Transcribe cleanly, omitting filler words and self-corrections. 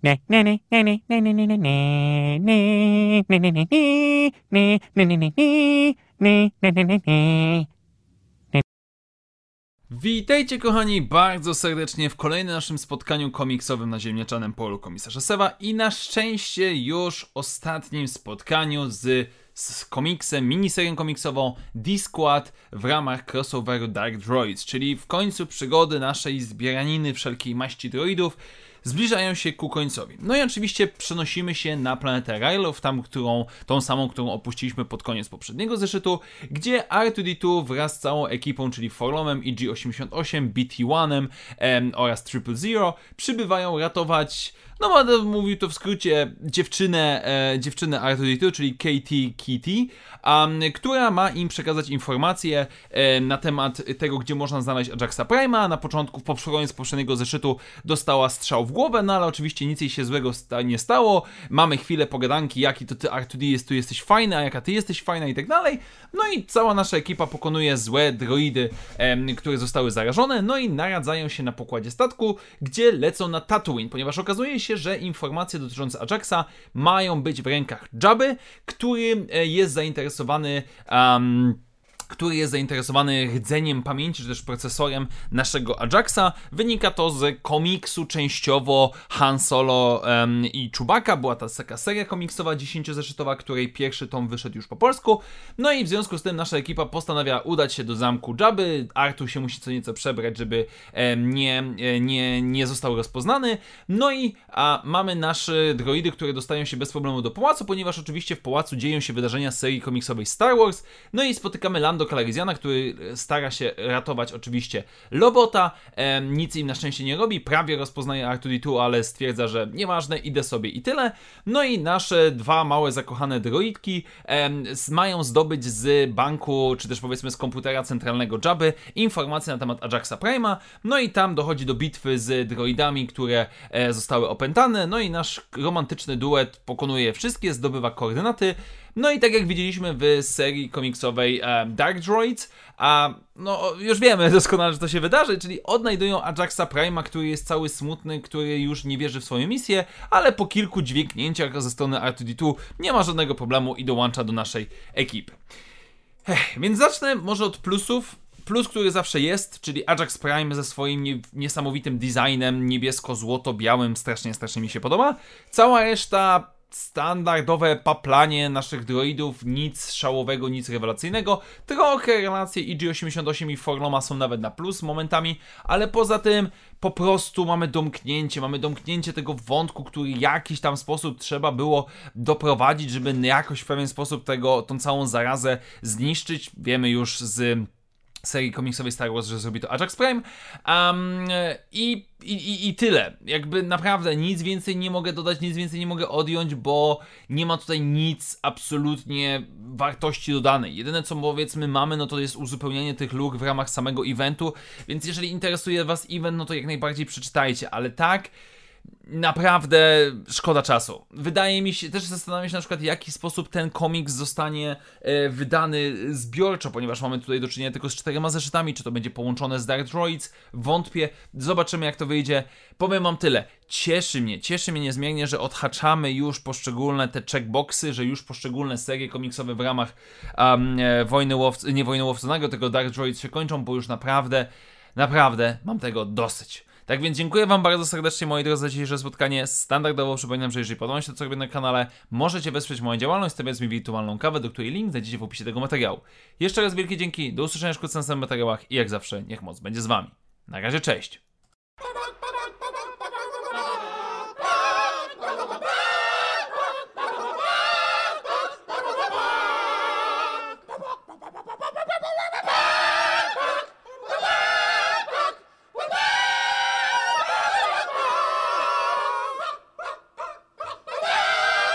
Witajcie kochani bardzo serdecznie w kolejnym naszym spotkaniu komiksowym na ziemniaczanym polu Komisarza Sewa i na szczęście już ostatnim spotkaniu z komiksem, miniserią komiksową D-Squad w ramach crossoveru Dark Droids, czyli w końcu przygody naszej zbieraniny wszelkiej maści droidów zbliżają się ku końcowi. No i oczywiście przenosimy się na planetę Ryloth, tą samą, którą opuściliśmy pod koniec poprzedniego zeszytu, gdzie R2-D2 wraz z całą ekipą, czyli Forlomem, EG-88, BT-1 oraz 000 przybywają ratować, no będę mówił to w skrócie, dziewczynę R2-D2, czyli Katie Kitty, która ma im przekazać informacje na temat tego, gdzie można znaleźć Ajaxa Prime'a. Na początku, pod koniec poprzedniego zeszytu dostała strzał w głowę, no ale oczywiście nic jej się złego nie stało. Mamy chwilę pogadanki, jaki to ty R2D jesteś fajny, a jaka ty jesteś fajna i tak dalej. No i cała nasza ekipa pokonuje złe droidy, które zostały zarażone, no i naradzają się na pokładzie statku, gdzie lecą na Tatooine, ponieważ okazuje się, że informacje dotyczące Ajaxa mają być w rękach Jabby, który jest zainteresowany rdzeniem pamięci, czy też procesorem naszego Ajaxa. Wynika to z komiksu częściowo Han Solo i Chewbacca. Była ta taka seria komiksowa 10-zeszytowa, której pierwszy tom wyszedł już po polsku. No i w związku z tym nasza ekipa postanawia udać się do zamku Jabby. Artu się musi co nieco przebrać, żeby nie został rozpoznany. No i mamy nasze droidy, które dostają się bez problemu do pałacu, ponieważ oczywiście w pałacu dzieją się wydarzenia z serii komiksowej Star Wars. No i spotykamy Lando Calrissiana, który stara się ratować oczywiście Lobota, nic im na szczęście nie robi, prawie rozpoznaje R2-D2, ale stwierdza, że nieważne, idę sobie i tyle. No i nasze dwa małe zakochane droidki mają zdobyć z banku, czy też powiedzmy z komputera centralnego Jabby informacje na temat Ajaxa Prime'a, no i tam dochodzi do bitwy z droidami, które zostały opętane, no i nasz romantyczny duet pokonuje wszystkie, zdobywa koordynaty. No i tak jak widzieliśmy w serii komiksowej Dark Droids, no już wiemy doskonale, że to się wydarzy, czyli odnajdują Ajaxa Prime'a, który jest cały smutny, który już nie wierzy w swoją misję, ale po kilku dźwięknięciach ze strony R2-D2 nie ma żadnego problemu i dołącza do naszej ekipy. Więc zacznę może od plusów. Plus, który zawsze jest, czyli Ajax Prime ze swoim niesamowitym designem niebiesko-złoto-białym, strasznie mi się podoba. Cała reszta standardowe paplanie naszych droidów, nic szałowego, nic rewelacyjnego. Trochę relacje EG-88 i Forloma są nawet na plus momentami, ale poza tym po prostu mamy domknięcie tego wątku, który w jakiś tam sposób trzeba było doprowadzić, żeby jakoś w pewien sposób tą całą zarazę zniszczyć. Wiemy już z serii komiksowej Star Wars, że zrobi to Ajax Prime. I tyle. Jakby naprawdę nic więcej nie mogę dodać, nic więcej nie mogę odjąć, bo nie ma tutaj nic absolutnie wartości dodanej. Jedyne co powiedzmy mamy, no to jest uzupełnienie tych luk w ramach samego eventu, więc jeżeli interesuje was event, no to jak najbardziej przeczytajcie, ale tak naprawdę szkoda czasu. Wydaje mi się, też zastanawiam się na przykład, w jaki sposób ten komiks zostanie wydany zbiorczo, ponieważ mamy tutaj do czynienia tylko z 4 zeszytami, czy to będzie połączone z Dark Droids, wątpię, zobaczymy jak to wyjdzie. Powiem wam tyle, cieszy mnie niezmiernie, że odhaczamy już poszczególne te checkboxy, że już poszczególne serie komiksowe w ramach Wojny Łowconego, tego Dark Droids się kończą, bo już naprawdę mam tego dosyć. Tak więc dziękuję wam bardzo serdecznie, moi drodzy, za dzisiejsze spotkanie. Standardowo przypominam, że jeżeli podoba się to, co robię na kanale, możecie wesprzeć moją działalność, stawiając mi wirtualną kawę, do której link znajdziecie w opisie tego materiału. Jeszcze raz wielkie dzięki, do usłyszenia wkrótce na następnych materiałach i jak zawsze, niech moc będzie z wami. Na razie, cześć!